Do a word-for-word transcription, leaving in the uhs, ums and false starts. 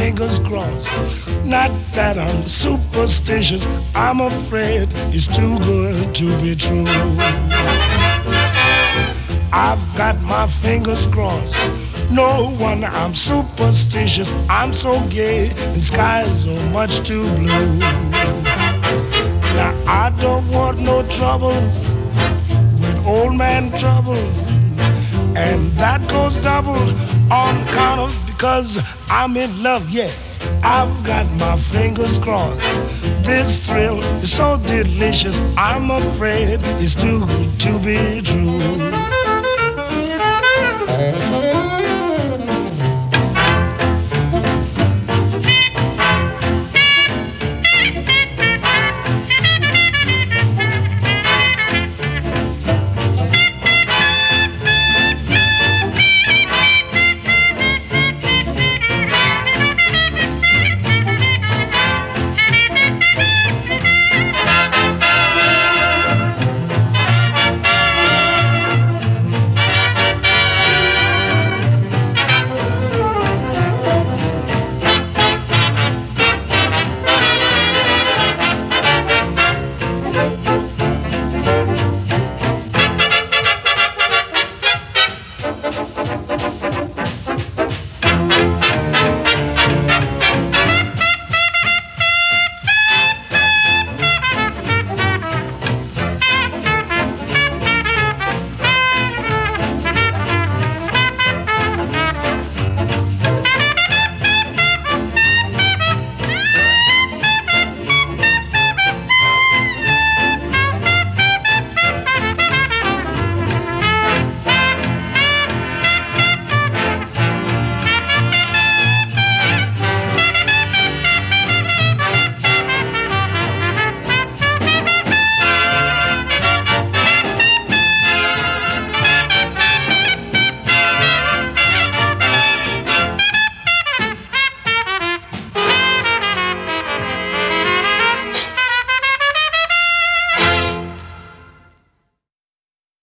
fingers crossed. Not that I'm superstitious, I'm afraid it's too good to be true. I've got my fingers crossed. No wonder I'm superstitious. I'm so gay and skies so much too blue. Now I don't want no trouble with old man trouble, and that goes double on account of because I'm in love, yeah. I've got my fingers crossed. This thrill is so delicious, I'm afraid it's too good to be